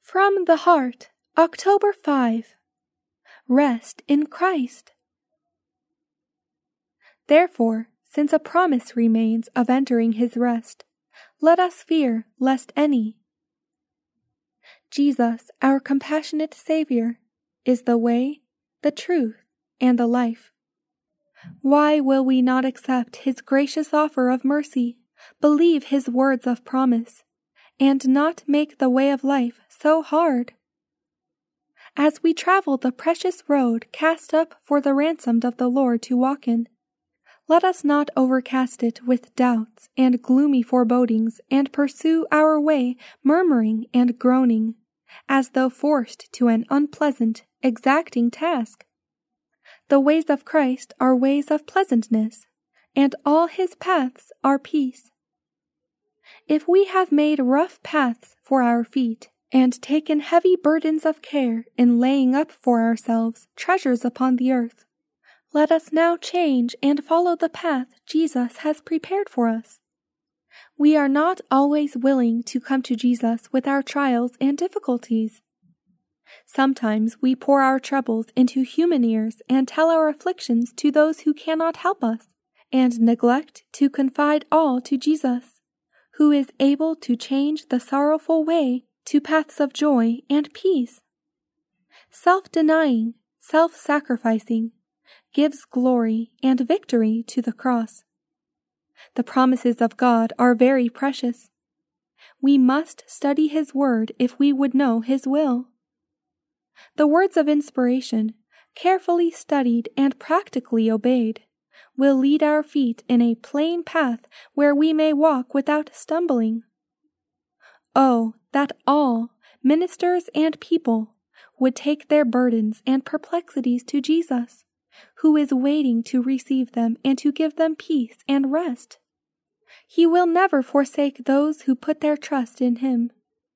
From the Heart, October 5. Rest in Christ. Therefore, since a promise remains of entering his rest, let us fear lest any. Jesus, our compassionate Savior, is the way, the truth, and the life. Why will we not accept his gracious offer of mercy, believe his words of promise, and not make the way of life so hard? As we travel the precious road cast up for the ransomed of the Lord to walk in, let us not overcast it with doubts and gloomy forebodings and pursue our way murmuring and groaning, as though forced to an unpleasant, exacting task. The ways of Christ are ways of pleasantness, and all his paths are peace. If we have made rough paths for our feet, and taken heavy burdens of care in laying up for ourselves treasures upon the earth, let us now change and follow the path Jesus has prepared for us. We are not always willing to come to Jesus with our trials and difficulties. Sometimes we pour our troubles into human ears and tell our afflictions to those who cannot help us, and neglect to confide all to Jesus, who is able to change the sorrowful way to paths of joy and peace. Self-denying, self-sacrificing, gives glory and victory to the cross. The promises of God are very precious. We must study his word if we would know his will. The words of inspiration, carefully studied and practically obeyed, will lead our feet in a plain path where we may walk without stumbling. Oh, that all, ministers and people, would take their burdens and perplexities to Jesus, who is waiting to receive them and to give them peace and rest. He will never forsake those who put their trust in him.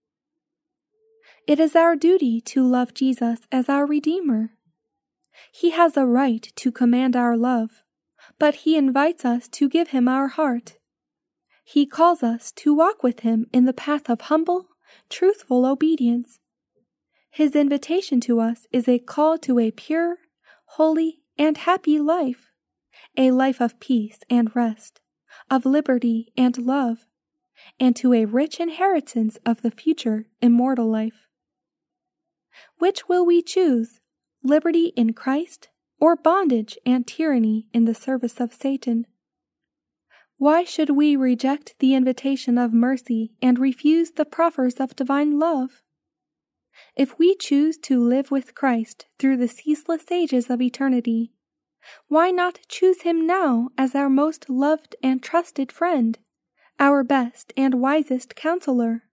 It is our duty to love Jesus as our Redeemer. He has a right to command our love, but he invites us to give him our heart. He calls us to walk with him in the path of humble, truthful obedience. His invitation to us is a call to a pure, holy, and happy life, a life of peace and rest, of liberty and love, and to a rich inheritance of the future immortal life. Which will we choose, liberty in Christ or bondage and tyranny in the service of Satan? Why should we reject the invitation of mercy and refuse the proffers of divine love? If we choose to live with Christ through the ceaseless ages of eternity, why not choose him now as our most loved and trusted friend, our best and wisest counselor?